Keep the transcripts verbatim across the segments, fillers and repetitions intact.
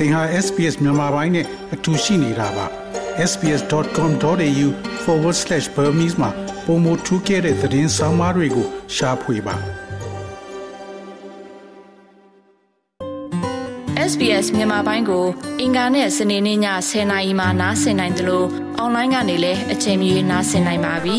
သင်ဟာ S B S မြန်မာပိုင်းနဲ့အတူရှိနေတာပါ s b s dot com dot a u forward slash burmese မှာပုံမထူးခဲ့တဲ့သတင်းစာမားတွေကိုရှားဖွေပါ S B S မြန်မာပိုင်းကိုအင်ကာနဲ့စနေနေ့ညဆယ်နာရီမှနားဆင်နိုင်တယ်လို့အွန်လိုင်းကနေလည်းအချိန်မီနားဆင်နိုင်ပါပြီ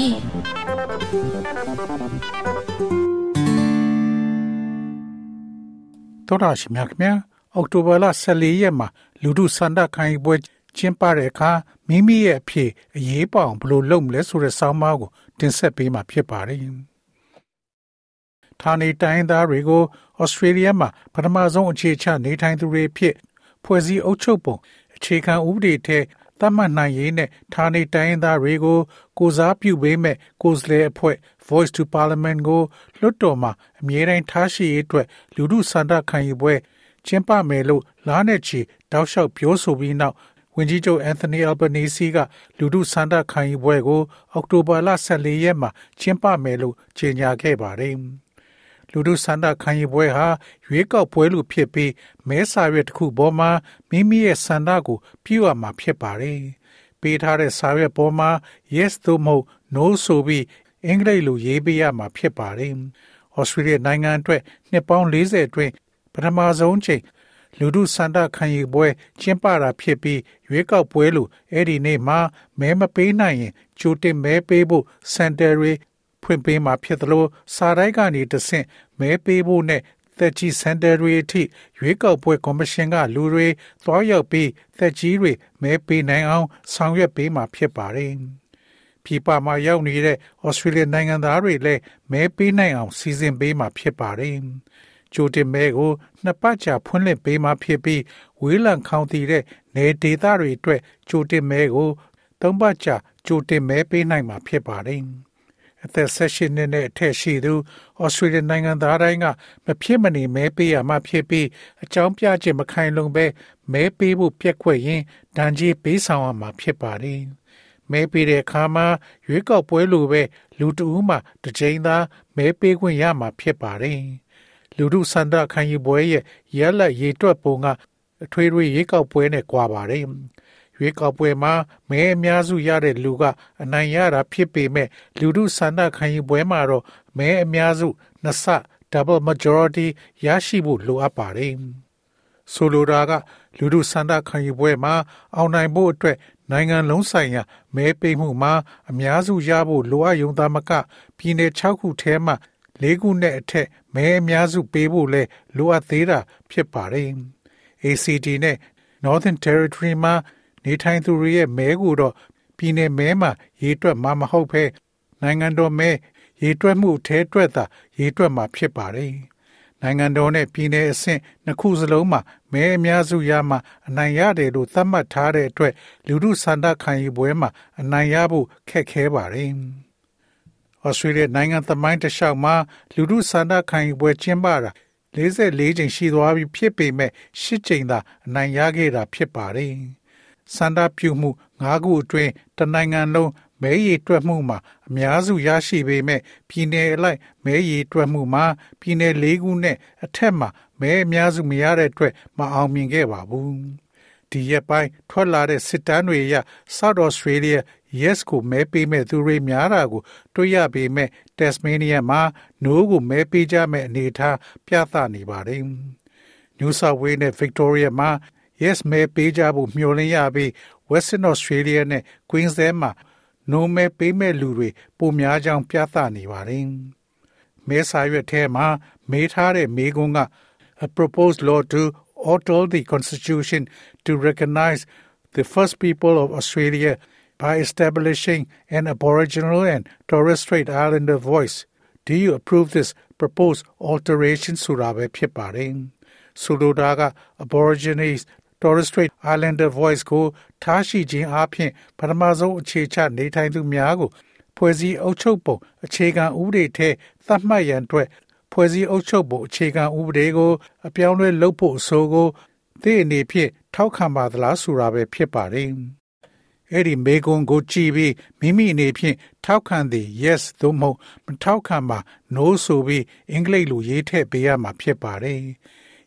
တော်ရရှိမြခင်ဗျာအောက်တိုဘာလဆယ်လေးရက်မှာလူထုစန္ဒခိုင်ပွဲကျင်းပတဲ့အခါမိမိရဲ့အဖြစ်အရေးပေါအောင်ဘယ်လိုလုပ်မလဲဆိုတဲ့ဆောင်းပါးကိုတင်ဆက်ပေးမှာဖြစ်ပါတယ်။ဌာနေတိုင်းသားတွေကိုဩစတြေးလျမှာပထမဆုံးအခြေချနေထိုင်သူတွေဖြစ်ဖွဲ့စည်းအုပ်ချုပ်ပုံအခြေခံဥပဒေထဲသတ်မှတ်နိုင်ရေးနဲ့ဌာနေတိုင်းသားတွေကိုကိုစားပြုပေးမဲ့ကိုယ်စားလှယ်အဖွဲ့ Voice to Parliament ကိုလွှတ်တော်မှာအမြဲတမ်းထားရှိရေးအတွက်လူထုစန္ဒခံယူပွဲကျင်းပမယ်လို့လားနဲ့ချီတောက်လျှောက်ပြောဆိုပြီးနောက်ဝန်ကြီးချုပ် Anthony Albanese ကလူထုစန္ဒခံယူပွဲကိုအောက်တိုဘာလဆယ်လေးရက်မှာကျင်းပမယ်လို့ကြေညာခဲ့ပါတယ်။လူထုစန္ဒခံယူပွဲဟာရွေးကောက်ပွဲလိုဖြစ်ပြီးမဲစာရွက်တစ်ခုပေါ်မှာမိမိရဲ့စန္ဒကိုပြုအပ်မှာဖြစ်ပါတယ်။ပေးထားတဲ့စာရွက်ပေါ်မှာ yes သို့မဟုတ် no ဆိုပြီးအင်္ဂလိပ်လိုရေးပေးရမှာဖြစ်ပါတယ်။ ဩစတြေးလျနိုင်ငံအတွက်နှစ်ပေါင်းလေးဆယ်အတွင်းပထမဆုံးချိန်လူထုစန္ဒခံယူပွဲကျင်းပတာဖြစ်ပြီးရွေးကောက်ပွဲလို့အဲ့ဒီနေ့မှာမဲမပေးနိုင်ရင်ကြိုတင်မဲပေးဖို့စင်တာတွေဖွင့်ပေးမှာဖြစ်သလိုစာတိုင်းကနေတဆင့်မဲပေးဖို့နဲ့သက်ကြီးစင်တာတွေအထိရွေးကောက်ပွဲကော်မရှင်ကလူတွေသွားရောက်ပြီးသက်ကြီးတွေမဲပေးနိုင်အောင်ဆောင်ရွက်ပေးမှာဖြစ်ပါတယ်။ပြည်ပမှာရောက်နေတဲ့ဩစတြေးလျနိုင်ငံသားတွေလည်းမဲပေးနိုင်အောင်စီစဉ်ပေးမှာဖြစ်ပါတယ်။ကြိုတင်မဲကိုနှစ်ပတ်ကြာဖွင့်လှစ်ပေးမှာဖြစ်ပြီးဝေးလံခေါင်တည်တဲ့နေဒေသတွေအတွက်ကြိုတင်မဲကိုသုံးပတ်ကြာကြိုတင်မဲပေးနိုင်မှာဖြစ်ပါတယ်။အသက်၁၈နှစ်နဲ့အထက်ရှိသူဩစတြေးလျနိုင်ငံသားတိုင်းကမဖြစ်မနေမဲပေးရမှာဖြစ်ပြီးအကြောင်းပြချက်မခိုင်လုံပဲမဲပေးဖို့ပျက်ကွက်ရင်ဒဏ်ကြေးပေးဆောင်ရမှာဖြစ်ပါတယ်။မဲပေးတဲ့အခါမှာရွေးကောက်ပွဲလိုပဲလူတဦးမှတစ်ကြိမ်သာမဲပေးခွင့်ရမှာဖြစ်ပါတယ်။လူထုစန္ဒခံယူပွဲရဲ့ရလဒ်ရေတွက်ပုံကအထွေထွေရေကောက်ပွဲနဲ့ကွာပါတယ်။ရွေးကောက်ပွဲမှာမဲအများစုရတဲ့လူကအနိုင်ရတာဖြစ်ပေမဲ့လူထုစန္ဒခံယူပွဲမှာတော့မဲအများစုနှစ်ဆ double majority ရရှိဖို့လိုအပ်ပါတယ်။ဆိုလိုတာကလူထုစန္ဒခံယူပွဲမှာအောင်နိုင်ဖို့အတွက်နိုင်ငံလုံးဆိုင်ရာမဲပေးမှုမှာအများစုရဖို့လိုအပ်ရုံသာမကပြည်နယ်၆ခုထဲမှာလေးခုနဲ့အထက်မဲအများစုပေးဖို့လဲလိုအပ်သေးတာဖြစ်ပါတယ်။ A C T နဲ့ Northern Territory မှာနေထိုင်သူတွေရဲ့မဲကိုတော့ပြည်နယ်မဲမှာရေတွက်မှာမဟုတ်ဘဲနိုင်ငံတော်မဲရေတွက်မှုထဲတွက်တာရေတွက်မှာဖြစ်ပါတယ်။နိုင်ငံတော်နဲ့ပြည်နယ်အဆင့်နှစ်ခုစလုံးမှာမဲအများစုရမှအနိုင်ရတယ်လို့သတ်မှတ်ထားတဲ့အတွက်လူထုစန္ဒခံယူပွဲမှာအနိုင်ရဖို့ခက်ခဲပါတယ်။ဩစတြေးလျနိုင်ငံသမိုင်းတစ်လျှောက်မှာလူထုစန္ဒခံယူပွဲကျင်းပတာလေးဆယ်လေးကြိမ်ရှိသွားပြီဖြစ်ပေမဲ့ရှစ်ကြိမ်သာအနိုင်ရခဲ့တာဖြစ်ပါတယ်။စန္ဒပြုမှုငါးခုအတွင်းတနိုင်ငံလုံးမဲရေတွက်မှုမှာအများစုရရှိပေမဲ့ပြည်နယ်အလိုက်မဲရေတွက်မှုမှာပြည်နယ်လေးခုနဲ့အထက်မှာမဲအများစုမရတဲ့အတွက်မအောင်မြင်ခဲ့ပါဘူး။ဒီရက်ပိုင်းထွက်လာတဲ့စစ်တမ်းတွေအရ South Australia yes ကိုမဲပေးမဲ့သူတွေများတာကိုတွေ့ရပေမဲ့ Tasmania မှာ no ကိုမဲပေးကြမဲ့အနေအထားပြသနေပါတယ်။ New South Wales နဲ့ Victoria မှာ yes မဲပေးကြဖို့မျှော်လင့်ရပြီး Western Australia နဲ့ Queensland မှာ no မဲပေးမဲ့လူတွေပိုများကြောင်းပြသနေပါတယ်။မဲစာရွက်ထဲမှာမေးထားတဲ့မေးခွန်းက A proposed law to alter the constitution to recognize the first people of Australia by establishing an Aboriginal and Torres Strait Islander voice. Do you approve this proposed alteration ဆိုတာပဲဖြစ်ပါတယ်။ဆိုလိုတာက Aborigines Torres Strait Islander voice ကိုထားရှိခြင်းအပြင်ပထမဆုံးအခြေချနေထိုင်သူများကိုဖွဲ့စည်းအုပ်ချုပ်ပုံအခြေခံဥပဒေထဲသတ်မှတ်ရန်အတွက်ဖွဲ့စည်းအုပ်ချုပ်ပုံအခြေခံဥပဒေကိုအပြောင်းလဲလုပ်ဖို့အဆိုကိုသိအနေဖြင့်ထောက်ခံပါသလားဆိုတာပဲဖြစ်ပါတယ်။အဲ့ဒီမေကွန်ကိုကြည့်ပြီးမိမိအနေဖြင့်ထောက်ခံသည် yes သို့မဟုတ်မထောက်ခံပါ no ဆိုပြီးအင်္ဂလိပ်လိုရေးထည့်ပေးရမှာဖြစ်ပါတယ်။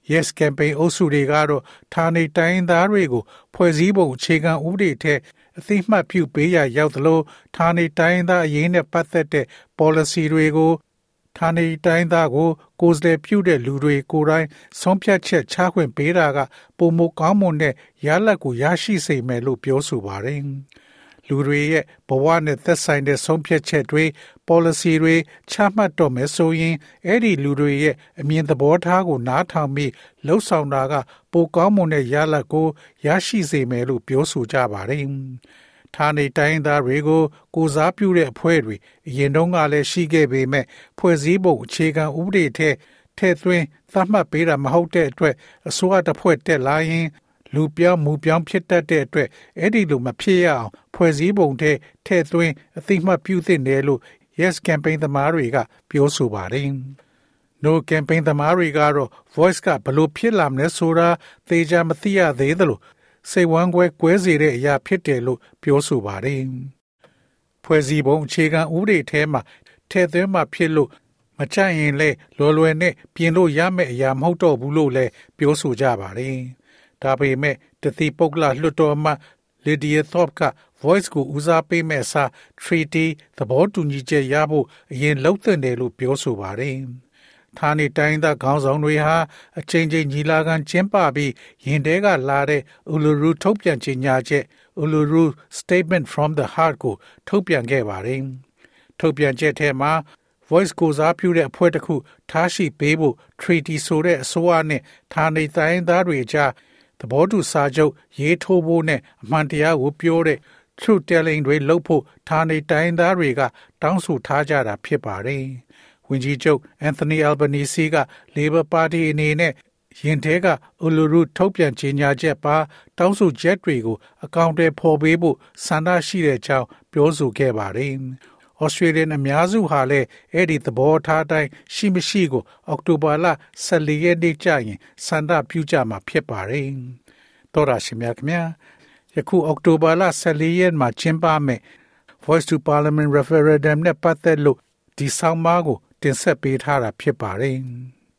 Yes Campaign အုပ်စုတွေကတော့ဌာနေတိုင်းသားတွေကိုဖွဲ့စည်းပုံအခြေခံဥပဒေထက်အသိမှတ်ပြုပေးရရောက်သလိုဌာနေတိုင်းသားအရေးနဲ့ပတ်သက်တဲ့ policy တွေကိုဌာနေတိုင်းသားကိုကိုယ်စားလှယ်ပြုတဲ့လူတွေကိုယ်တိုင်ဆုံးဖြတ်ချက်ချခွင့်ပေးတာကပုံမကောင်းမွန်တဲ့ရလဒ်ကိုရရှိစေမယ်လို့ပြောဆိုပါတယ်။လူတွေရဲ့ဘဝနဲ့သက်ဆိုင်တဲ့ဆုံးဖြတ်ချက်တွေ policy တွေချမှတ်တော့မယ်ဆိုရင်အဲ့ဒီလူတွေရဲ့အမြင်သဘောထားကိုနားထောင်ပြီးလှုပ်ဆောင်တာကပိုကောင်းမွန်တဲ့ရလဒ်ကိုရရှိစေမယ်လို့ပြောဆိုကြပါတယ်။ဌာနေတိုင်းသားတွေကိုကိုစားပြုတဲ့အဖွဲ့တွေအရင်တုန်းကလည်းရှိခဲ့ပေမဲ့ဖွဲ့စည်းပုံအခြေခံဥပဒေထက်ထည့်သွင်းသတ်မှတ်ပေးတာမဟုတ်တဲ့အတွက်အစိုးရတစ်ဖွဲ့တက်လာရင်လူပြောင်းမူပြောင်းဖြစ်တတ်တဲ့အတွက်အဲ့ဒီလိုမဖြစ်ရအောင်ဖွဲ့စည်းပုံထက်ထည့်သွင်းအသိမှတ်ပြုသင့်တယ်လို့ Yes Campaign သမားတွေကပြောဆိုပါတယ်။ No Campaign သမားတွေကတော့ Voice ကဘလို့ဖြစ်လာမလဲဆိုတာသေချာမသိရသေးသလိုစိတ်ဝမ်းကွဲကွဲစေတဲ့အရာဖြစ်တယ်လို့ပြောဆိုပါတယ်။ဖွဲ့စည်းပုံအခြေခံဥပဒေထဲမှာထည့်သွင်းမှဖြစ်လို့မချရင်လေလွယ်လွယ်နဲ့ပြင်လို့ရမယ့်အရာမဟုတ်တော့ဘူးလို့လည်းပြောဆိုကြပါတယ်။ဒါပေမဲ့တတိပုဂ္ဂလလွှတ်တော်အမတ် Lydia Thorpe က Voice ကိုဦးစားပေးမဲ့အစား Treaty သဘောတူညီချက်ရဖို့အရင်လှုပ်သင့်တယ်လို့ပြောဆိုပါတယ်။ဌာနေတိုင်းသားခေါင်းဆောင်တွေဟာအချိန်ချင်းညီလာခံကျင်းပပြီးရင်တဲကလာတဲ့ Uluru ထုတ်ပြန်ကြေညာချက် Uluru Statement from the Heart ကိုထုတ်ပြန်ခဲ့ပါတယ်။ထုတ်ပြန်ချက်ထဲမှာ Voice ကိုစားပြုတဲ့အဖွဲ့တစ်ခုထားရှိပေးဖို့ Treaty ဆိုတဲ့အစိုးရနဲ့ဌာနေတိုင်းသားတွေကြားသဘောတူစာချုပ်ရေးထိုးဖို့နဲ့အမှန်တရားကိုပြောတဲ့ Truth Telling တွေလုပ်ဖို့ဌာနေတိုင်းသားတွေကတောင်းဆိုထားကြတာဖြစ်ပါတယ်။ဝန်ကြီးချုပ် Anthony Albanese က Labour Party အနေနဲ့ရင်ထဲက Uluru ထုတ်ပြန်ကြေညာချက်ပါတောင်းဆိုချက်တွေကိုအကောင့်တွေဖော်ပေးဖို့ဆန္ဒရှိတဲ့အကြောင်းပြောဆိုခဲ့ပါတယ်။ Australian အများစုဟာလည်းအဲ့ဒီသဘောထားတိုင်းရှိမရှိကိုအောက်တိုဘာလဆယ်လေးရက်နေ့ကျရင်ဆန္ဒပြုကြမှာဖြစ်ပါတယ်။သောရရှိမြခင်ဗျာယခုအောက်တိုဘာလဆယ်လေးရက်မှာကျင်းပမယ် Voice to Parliament Referendum နဲ့ပတ်သက်လို့ဒီဆောင်မကိုတင်ဆက်ပေးထားတာဖြစ်ပါတယ်။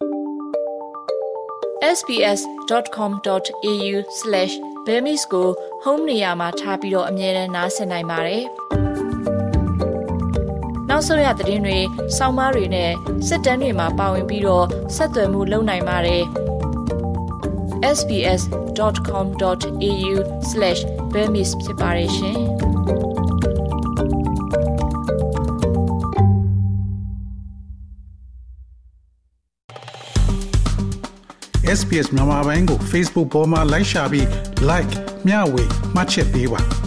s b s dot com dot a u slash burmese ကို home နေရာမှာထားပြီးတော့အမြဲတမ်းနှာစင်နိုင်ပါတယ်။နောက်ဆုံးရသတင်းတွေ၊ဆောင်းပါးတွေနဲ့စစ်တမ်းတွေမှာပါဝင်ပြီးတော့ဆက်သွယ်မှုလုပ်နိုင်ပါတယ်။ s b s dot com dot a u slash burmese ဖြစ်ပါတယ်ရှင်။ S B S မြန်မာပိုင်းကို Facebook ပေါ်မှာ like ရှာပြီး like မျှဝေမှတ်ချက်ပေးပါ